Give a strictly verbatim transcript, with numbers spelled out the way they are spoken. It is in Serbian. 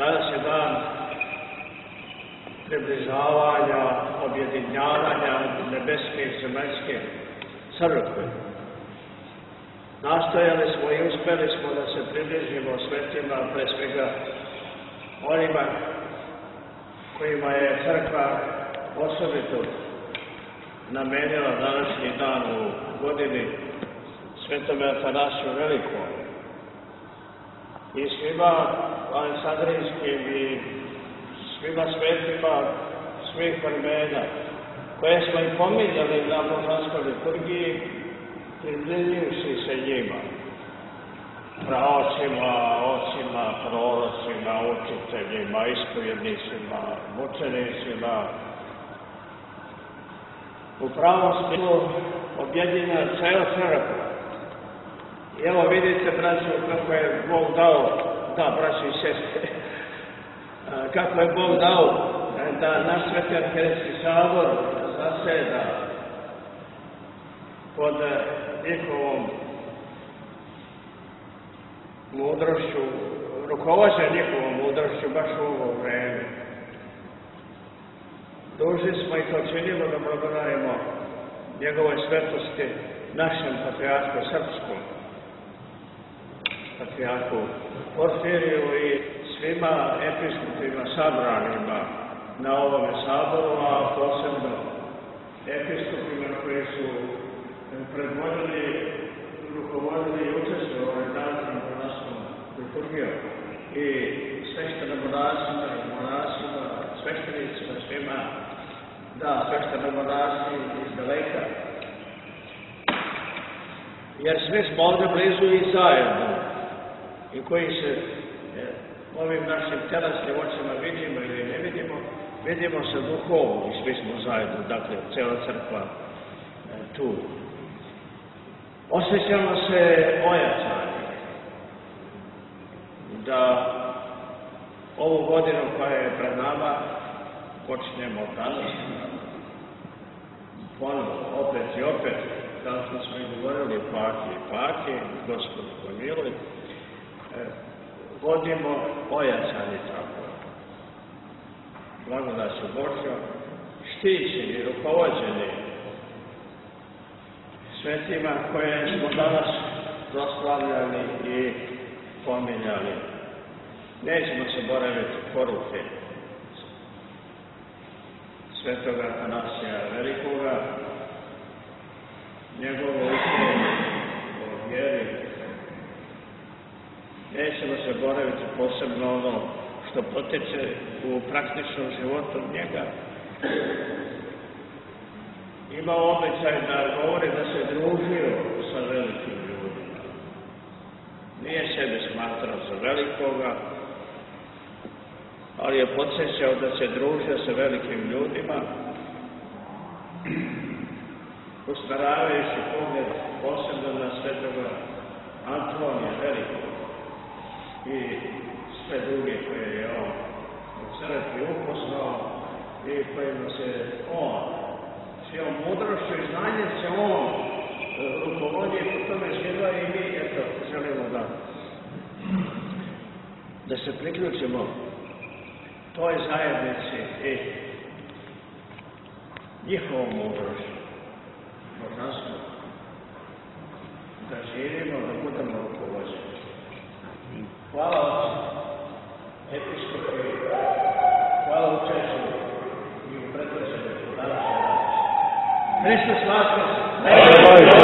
Danas je dan približavanja, objedinjavanja nebeske i zemaljske crkve. Nastojali smo i uspeli smo da se približimo svetima, pre svega onima kojima je crkva osobito namenila današnji dan u godini Svetome Atanasiju Velikom i svima aleksandrijskim i svima svetima svih vremena koje smo i pominjali na božanskoj liturgiji, približujući se njima, praocima, ocima, prorocima, učiteljima, ispovjednicima, mučenicima. U pravom smislu objedinjena cela crkva. I evo vidite, braćo, kako je Bog dao, da, braćo i sestre, kako je Bog dao da naš Sveti Arhijerejski sabor zaseda pod njihovom mudrošću, rukovođa njihovom mudrošću baš u ovo vreme. Dužni smo i to činimo da blagodarimo njegove svetosti našem patrijarhu srpskom, patrijarhu Porfiriju i svima episkopima sabranima na ovome saboru, a posebno episkopima koji su predvodili, rukovodili i učestvovali današnjom monaskom liturgijom i sveštenim monasima i monasima, sveštenicima svima, da, sveštenim monasi iz daleka. Jer svi smo ovdje blizu i zajedno, i koji se ovim našim telesnim očima vidimo ili ne vidimo, vidimo se duhovno i svi smo zajedno, dakle, cela crkva tu. Osjećamo se ojačani da ovu godinu koja je pred nama počnemo danas, ponovno, opet i opet, kao što smo i govorili, paki i paki, Gospod pomiluj, vodimo ojačani tako. Blagodat su Božja, štićeni, rukovođeni svetima koje smo danas proslavljali i pominjali. Nećemo se boraviti poruke Svetoga Atanasija Velikoga, njegovo učenje o vjeri. Nećemo se boraviti posebno ono što poteče u praktičnom životu njega. Imao običaj da govori da se družio sa velikim ljudima. Nije sebe smatrao za velikoga, ali je podsjećao da se družio sa velikim ljudima, usmeravajući pogled posebno na svetoga Antonija Velikog i sve druge koje je on u crkvi upoznao i kojima se on svojom mudrošću i znanjem se on rukovodi i po tome želja i mi, eto, želimo da da se priključimo toj zajednici i njihovom mudrošću, božanstvu, da živimo, da budemo rukovođeni. Hvala episkopi, hvala učešću i u predvođenju današnje. Hristos Vaskrs!